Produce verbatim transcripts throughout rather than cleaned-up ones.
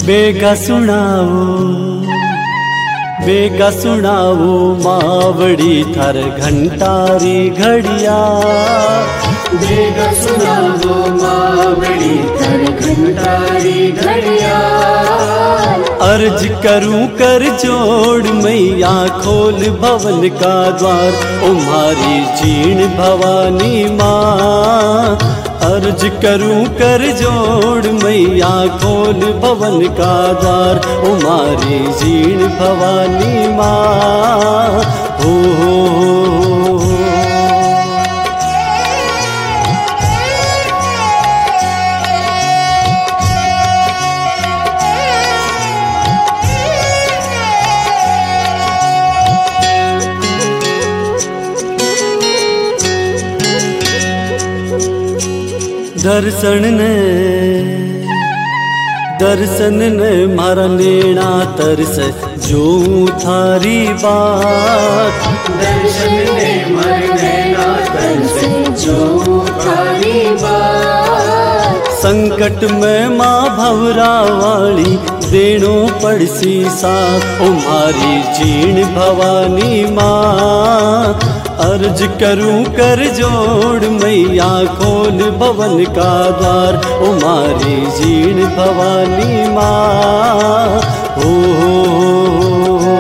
बेगा सुनाओ बेगा सुनाओ मावड़ी थार घंटारी घड़िया। बेगा सुनाओ मावड़ी थार घंटारी घड़िया। अर्ज करूं कर जोड़ मैया खोल भवन का द्वार, ओ मारी जीण भवानी माँ। अर्ज करूं कर जोड़ मैया खोल भवन का द्वार, ओ मारी जीण भवानी माँ। हो, हो, हो। दर्शन ने दर्शन ने मारा लेना तरस जो थारी बात। दर्शन ने मारा लेना तरस जो थारी बात। संकट में माँ भवरा वाली देनो पड़सी साथ, ओ मारी जीण भवानी माँ। अर्ज करूं कर जोड़ मैया खोल भवन का द्वार, ओ मारी जीण भवानी माँ। हो, हो, हो।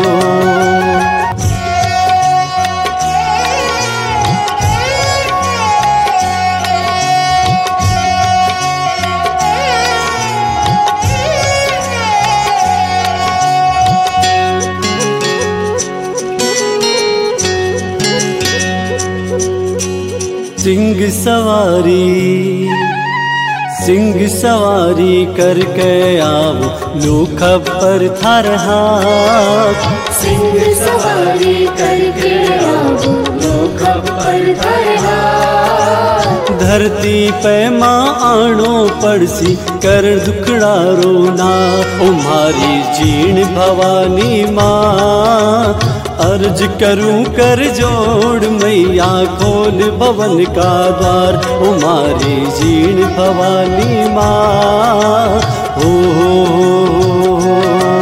सिंह सवारी सिंह सवारी करके आओ लोक पर थार हाथ। सिंह सवारी करके आओ लोक पर थार हाथ। धरती पे माँ आनो पड़सी कर दुखड़ा रोना, ओ मारी जीण भवानी माँ। अर्ज करूं कर जोड़ मैया खोल भवन का द्वार, ओ मारी जीण भवानी माँ। हो, हो, हो।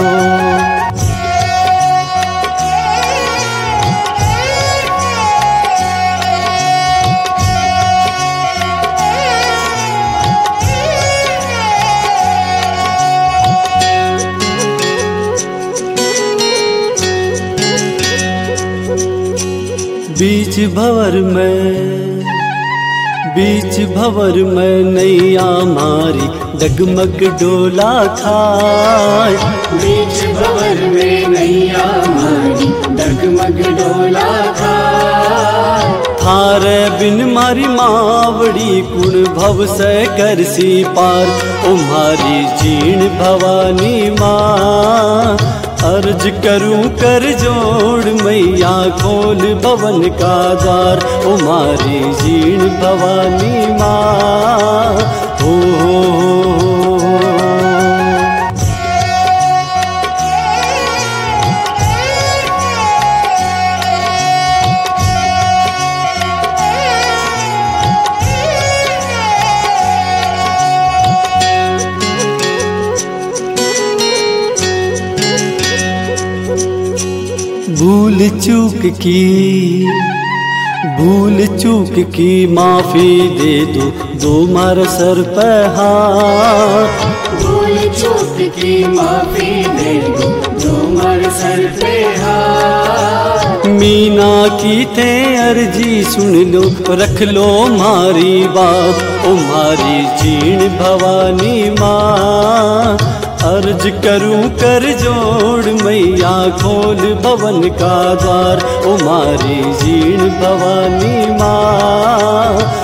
बीच भंवर में बीच भंवर में नैया मारी डगमग डोला खाए। बीच भंवर में नैया मारी डगमग डोला खाए। थारे बिन मारी मावड़ी कुण भव से करसी पार, ओ मारी जीण भवानी माँ। अर्ज करूं कर जोड़ मैया खोल भवन का द्वार, ओ मारी जीण भवानी माँ। हो, हो, हो। भूल चूक की भूल चूक की माफी दे दो, दो मार सर पे हाथ। भूल चूक की माफी दे दो, दो मार सर पे हाथ। मीना की थे अर्जी सुन लो, रख लो मारी बात, ओ मारी जीण भवानी माँ। अर्ज करूं कर जोड़ मैया खोल भवन का द्वार, ओ मारी जीण भवानी माँ।